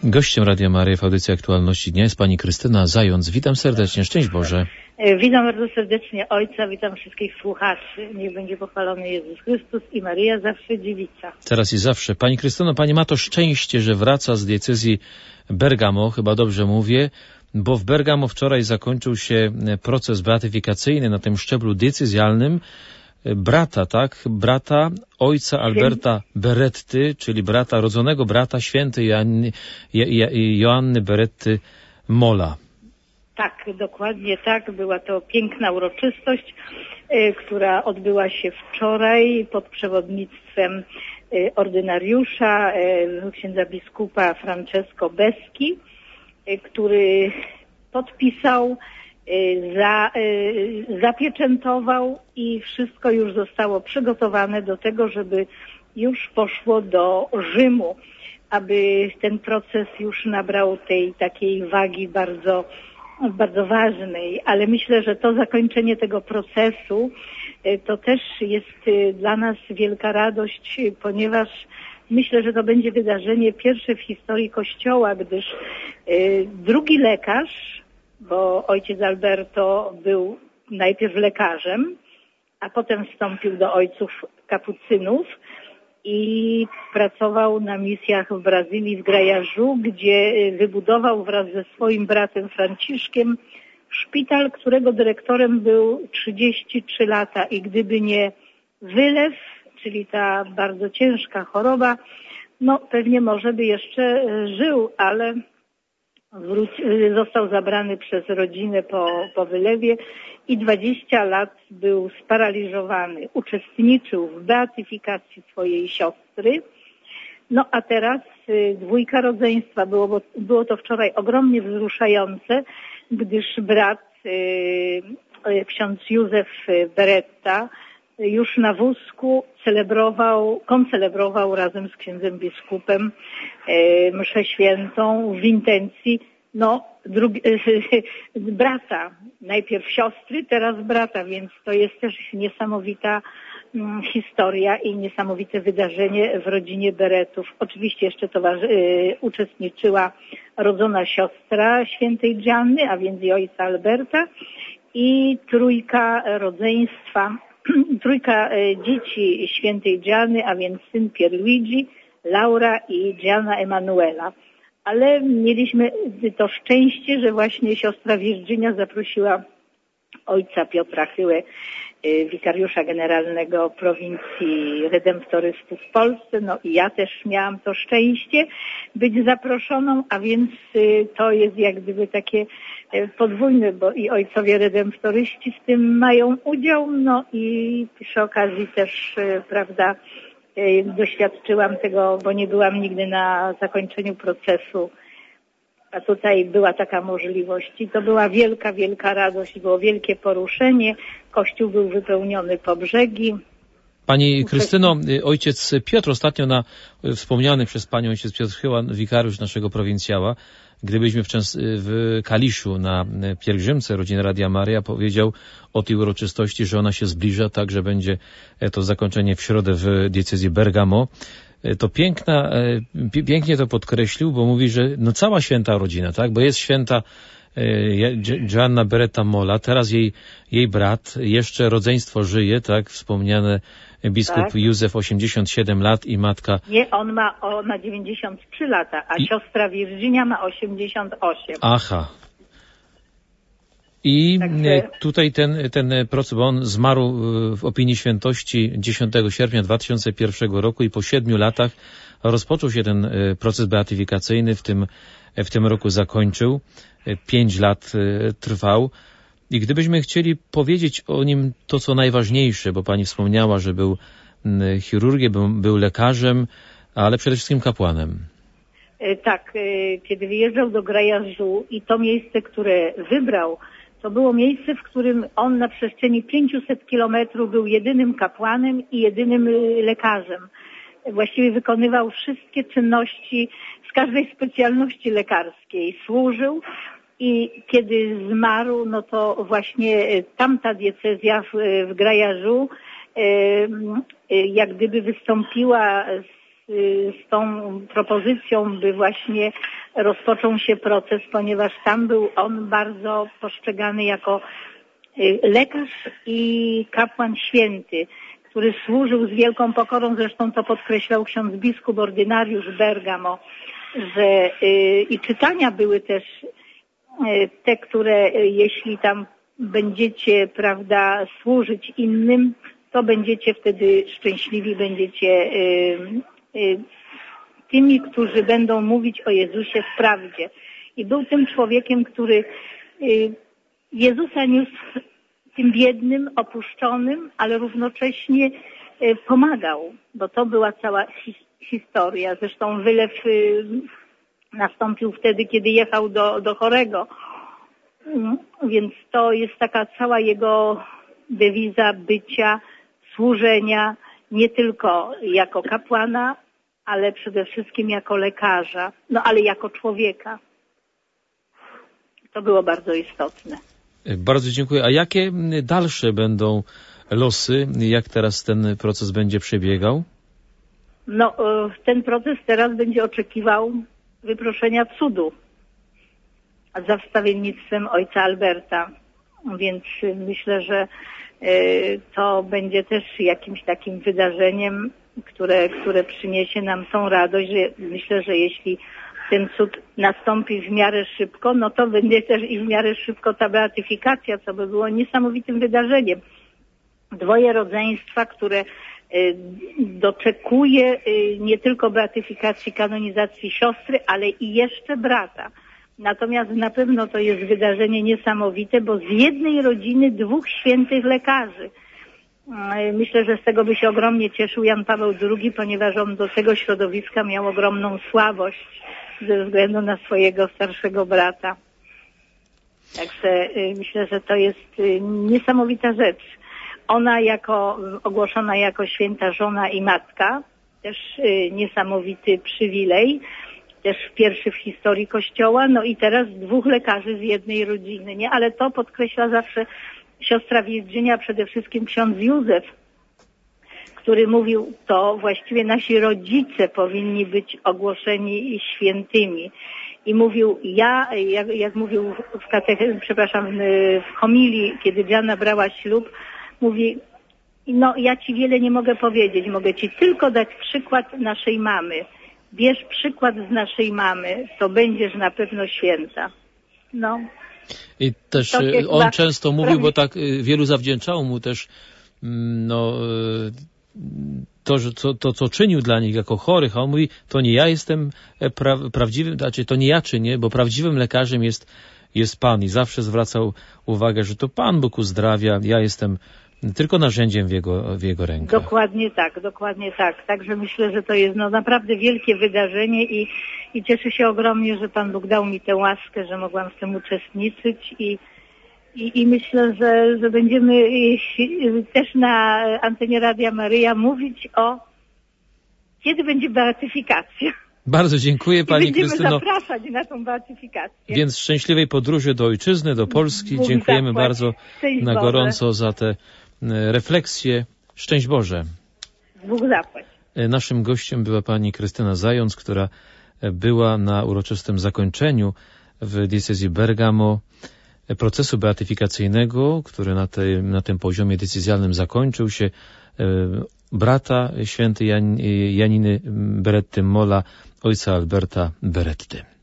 Gościem Radia Maryja w audycji Aktualności Dnia jest pani Krystyna Zając. Witam serdecznie, szczęść Boże. Witam bardzo serdecznie Ojca, witam wszystkich słuchaczy. Niech będzie pochwalony Jezus Chrystus i Maryja zawsze dziewica. Teraz i zawsze. Pani Krystyno, pani ma to szczęście, że wraca z diecezji Bergamo, chyba dobrze mówię, bo w Bergamo wczoraj zakończył się proces beatyfikacyjny na tym szczeblu decyzjalnym brata ojca Alberta Beretty, czyli rodzonego brata świętej Joanny Beretty Mola. Tak, dokładnie tak. Była to piękna uroczystość, która odbyła się wczoraj pod przewodnictwem ordynariusza, księdza biskupa Francesco Beschi, który podpisał, zapieczętował i wszystko już zostało przygotowane do tego, żeby już poszło do Rzymu, aby ten proces już nabrał tej takiej wagi bardzo, bardzo ważnej, ale myślę, że to zakończenie tego procesu to też jest dla nas wielka radość, ponieważ myślę, że to będzie wydarzenie pierwsze w historii Kościoła, gdyż drugi lekarz, bo ojciec Alberto był najpierw lekarzem, a potem wstąpił do ojców kapucynów i pracował na misjach w Brazylii, w Grajażu, gdzie wybudował wraz ze swoim bratem Franciszkiem szpital, którego dyrektorem był 33 lata i gdyby nie wylew, czyli ta bardzo ciężka choroba, no pewnie może by jeszcze żył, ale został zabrany przez rodzinę po wylewie i 20 lat był sparaliżowany. Uczestniczył w beatyfikacji swojej siostry. No a teraz dwójka rodzeństwa. Było to wczoraj ogromnie wzruszające, gdyż brat, ksiądz Józef Beretta, już na wózku koncelebrował razem z księdzem biskupem mszę świętą w intencji brata, najpierw siostry, teraz brata, więc to jest też niesamowita historia i niesamowite wydarzenie w rodzinie Berettów. Oczywiście jeszcze uczestniczyła rodzona siostra świętej Gianny, a więc i ojca Alberta i trójka dzieci świętej Gianny, a więc syn Pierluigi, Laura i Gianna Emanuela. Ale mieliśmy to szczęście, że właśnie siostra Virginia zaprosiła ojca Piotra Chyłę, wikariusza generalnego prowincji redemptorystów w Polsce. No i ja też miałam to szczęście być zaproszoną, a więc to jest jak gdyby takie podwójne, bo i ojcowie redemptoryści w tym mają udział, no i przy okazji też, prawda, doświadczyłam tego, bo nie byłam nigdy na zakończeniu procesu, a tutaj była taka możliwość i to była wielka, wielka radość, było wielkie poruszenie, Kościół był wypełniony po brzegi. Pani Krystyno, ojciec Piotr ostatnio wspomniany przez panią ojciec Piotr Chyła, wikariusz naszego prowincjała, gdy byliśmy w Kaliszu na pielgrzymce rodziny Radia Maryja, powiedział o tej uroczystości, że ona się zbliża, tak, że będzie to zakończenie w środę w diecezji Bergamo. To pięknie to podkreślił, bo mówi, że cała święta rodzina, tak, bo jest święta Gianna Beretta Mola, teraz jej brat, jeszcze rodzeństwo żyje, tak, wspomniane biskup Józef 87 lat i matka... Nie, on ma 93 lata, a siostra Virginia ma 88. Aha. I także tutaj ten proces, bo on zmarł w opinii świętości 10 sierpnia 2001 roku i po 7 latach rozpoczął się ten proces beatyfikacyjny, w tym roku zakończył. 5 lat trwał. I gdybyśmy chcieli powiedzieć o nim to, co najważniejsze, bo pani wspomniała, że był chirurgiem, był lekarzem, ale przede wszystkim kapłanem. Tak, kiedy wyjeżdżał do Grajażu i to miejsce, które wybrał, to było miejsce, w którym on na przestrzeni 500 kilometrów był jedynym kapłanem i jedynym lekarzem. Właściwie wykonywał wszystkie czynności z każdej specjalności lekarskiej. Służył i kiedy zmarł, no to właśnie tamta diecezja w Grajażu jak gdyby wystąpiła z tą propozycją, by właśnie rozpoczął się proces, ponieważ tam był on bardzo postrzegany jako lekarz i kapłan święty, który służył z wielką pokorą, zresztą to podkreślał ksiądz biskup ordynariusz Bergamo, że i czytania były też te, które jeśli tam będziecie, prawda, służyć innym, to będziecie wtedy szczęśliwi, będziecie tymi, którzy będą mówić o Jezusie w prawdzie. I był tym człowiekiem, który Jezusa niósł tym biednym, opuszczonym, ale równocześnie pomagał, bo to była cała historia. Zresztą wylew nastąpił wtedy, kiedy jechał do chorego. Więc to jest taka cała jego dewiza bycia, służenia, nie tylko jako kapłana, ale przede wszystkim jako lekarza, no ale jako człowieka. To było bardzo istotne. Bardzo dziękuję. A jakie dalsze będą losy? Jak teraz ten proces będzie przebiegał? No, ten proces teraz będzie oczekiwał wyproszenia cudu za wstawiennictwem ojca Alberta. Więc myślę, że to będzie też jakimś takim wydarzeniem, które przyniesie nam tą radość, że myślę, że jeśli ten cud nastąpi w miarę szybko, no to będzie też i w miarę szybko ta beatyfikacja, co by było niesamowitym wydarzeniem. Dwoje rodzeństwa, które doczekuje nie tylko beatyfikacji, kanonizacji siostry, ale i jeszcze brata. Natomiast na pewno to jest wydarzenie niesamowite, bo z jednej rodziny dwóch świętych lekarzy. Myślę, że z tego by się ogromnie cieszył Jan Paweł II, ponieważ on do tego środowiska miał ogromną słabość ze względu na swojego starszego brata. Także myślę, że to jest niesamowita rzecz. Ona ogłoszona jako święta żona i matka, też niesamowity przywilej, też pierwszy w historii Kościoła, no i teraz dwóch lekarzy z jednej rodziny, nie? Ale to podkreśla zawsze siostra Wiezdrzynia, przede wszystkim ksiądz Józef, który mówił, to właściwie nasi rodzice powinni być ogłoszeni świętymi. I mówił, jak mówił w homilii, kiedy Diana brała ślub, mówi, no ja ci wiele nie mogę powiedzieć, mogę ci tylko dać przykład naszej mamy. Bierz przykład z naszej mamy, to będziesz na pewno święta. No. I też on często mówił, bo tak wielu zawdzięczało mu też to, co czynił dla nich jako chorych, a on mówi, to nie ja jestem prawdziwym, znaczy to nie ja czynię, bo prawdziwym lekarzem jest Pan i zawsze zwracał uwagę, że to Pan Bóg uzdrawia, ja jestem tylko narzędziem w jego rękach. Dokładnie tak. Także myślę, że to jest naprawdę wielkie wydarzenie i cieszę się ogromnie, że Pan Bóg dał mi tę łaskę, że mogłam w tym uczestniczyć i myślę, że będziemy też na antenie Radia Maryja mówić kiedy będzie beatyfikacja. Bardzo dziękuję Pani Krystyno. Będziemy zapraszać na tą beatyfikację. Więc szczęśliwej podróży do ojczyzny, do Polski. Bóg dziękujemy zapłać. bardzo na gorąco za te refleksje. Szczęść Boże. Bóg zapłać. Naszym gościem była pani Krystyna Zając, która była na uroczystym zakończeniu w diecezji Bergamo procesu beatyfikacyjnego, który na tym poziomie decyzjalnym zakończył się. Brata świętej Janiny Beretty Molla, ojca Alberta Beretty.